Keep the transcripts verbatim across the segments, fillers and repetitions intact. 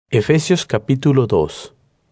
Efesios capítulo dos.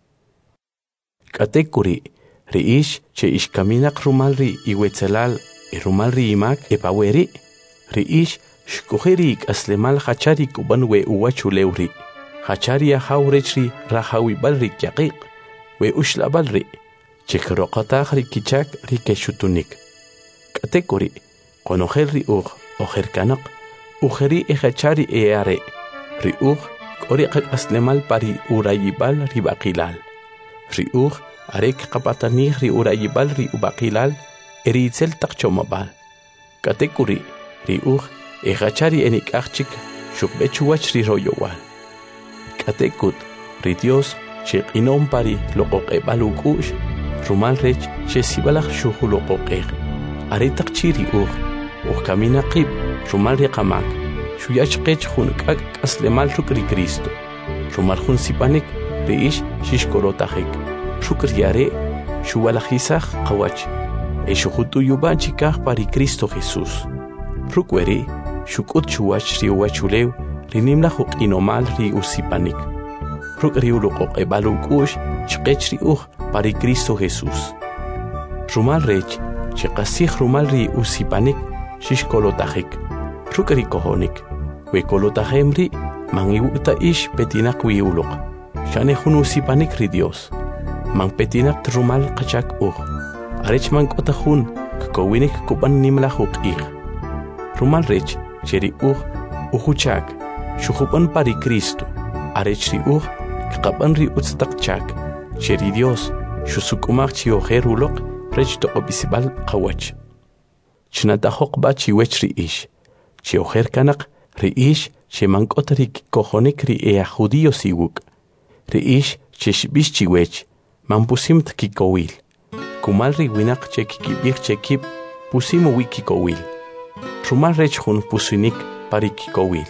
Katekuri, riish che ishkaminak rumalri iwetzelal e rumalri imak epaweri, riish shkuheri aslemal hachari kuban we uwachuleuri, hachari ahaurechri rahawibalri kyaqiq, we ushlabalri, chekroqatahri kichak rikeshutunik. Katekuri, konoherri ug, ojerkanak, ujeri ehachari eare, riug, Oriqak aslemal pari urayibal ribaqilal. Riuj arek qapatanij ri urayibal ri ubaqilal eritzel taqchomabal. Katekuri riuj ejachari enikachik shukbechuwach ri royowal. Katekut ri Dios sheqinom pari loqoqebal ukush rumal rech shesibalaj shuhuloqoqej. Aretaqchi riuj uj kamina qib rumal riqamak. Shuyach qech junkak aslemal rukri Cristo. Rumar jun sipanik reish shishkorotajik. Shukriare shuwalajisaj qawach. E shujutu yubanchikaj pari Cristo Jesús. Rukweri shukut shuwach riuwachulew rinimla juqinomal ri usipanik. Rukri uruqoqebal ukush chqech riuj pari Cristo Jesús. Rumal rech chiqasij rumal ri usipanik shishkolotajik. Rukri kohonik. We kolotajemri mangiwuta ish petinak wiuluk. Shane hunusipanik ri Dios. Man petinak trumal qachak ug. Arech man kotajun kkowinik kupan nimla huqig. Rumal rech cheri ug uhuchak. Shuhupan pari Cristo. Arech ri ug kqapan ri utstakchak. Cheri Dios shusukumak chiojeruluk rech toqobisibal qawach. Chnatahoq ba chiwech ri ish. Chiojer kanak Reish che mankotari kohonik ri ea judío siwuk. Reish che shbish chiwech, man pusim tkikowil. Kumal ri winak che kikibik che kip, pusimo wikikowil. Rumal rech hun pusinik pari kikowil.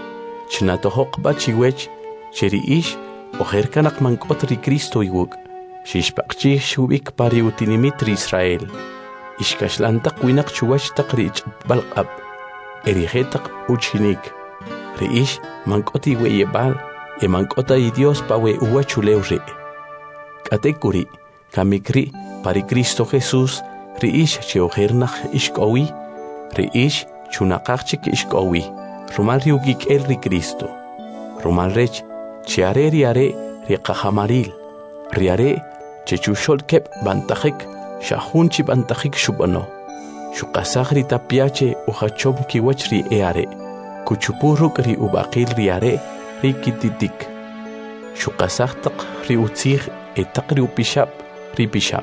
Chnatohok ba chiwech, che reish, ojerkanak mankotari Cristo iwuk. Shishpakchi shubik pari utinimitri Israel. Ishkashlantak winak chuwach takrich balqab. Erigetak uchinik. Reish mankoti weyebal e mankota y Dios pa we uwachuleure. Katekuri kamikri pari Cristo Jesús reish cheojernach ishkowi. Reish chunakachik ishkowi. Rumal riugik el ri Cristo. Rumal rech chiare riare riqahamaril. Riare chechushol kep bantajik shahunchi bantajik shubano. Shukasagri tapiache uhachom kiwachri eare. Kuchupuruk ri ubaqil riare ri kititik. Shukasagtak ri utzig etak ri upishap ri pishap.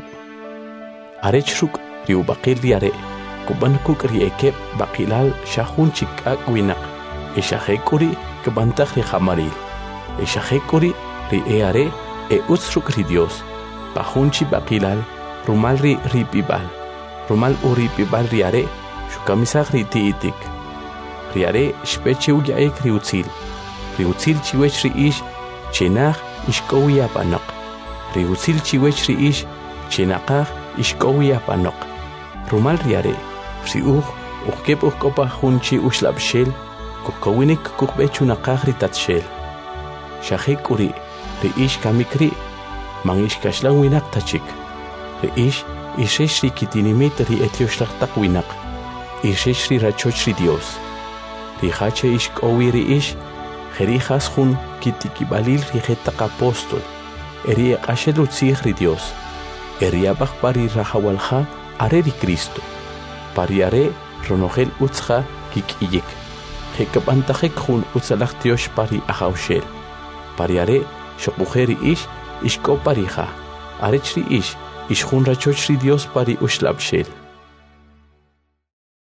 Arechruk ri ubaqil riare. Kubankuk ri ekep baqilal shahun chikak winak. Eshahekuri kebantak ri hamaril. Eshahekuri ri eare e utzruk ri Dios. Pahunchi baqilal rumal ri ripibal. Rumal uripibal riare, shukamisag ritiitik. Riare shpeche uyaek riutzil. Riutzil chiwech riish, chenach ishkowi apanok. Riutzil chiwech riish, chenakach ishkowi apanok. Rumal riare, riuch, ukep ukkopa hunchi ushlab shel, kukowinik kukbechu nakach ritat shel. Shahek uri, riish kamikri, mangishkashlang winak tachik. Riish, Isheshri kitinimit ri etioshlachtak winak. Isheshri rachochri Dios. Rihache ishkowi ri ish. Jerijas hun kitikibalil rijetak apostol. Eri eqashel utzig ri Dios. Eri abach pari rahawalha are ri Cristo. Pari are ronogel utzha kikiyik. Hekabantajek hun utzalach Dios pari ahaushel. Pari are shokujeri ish ishko pariha. Arechri ish. Ishjun rachochri Dios pari ushlabshel.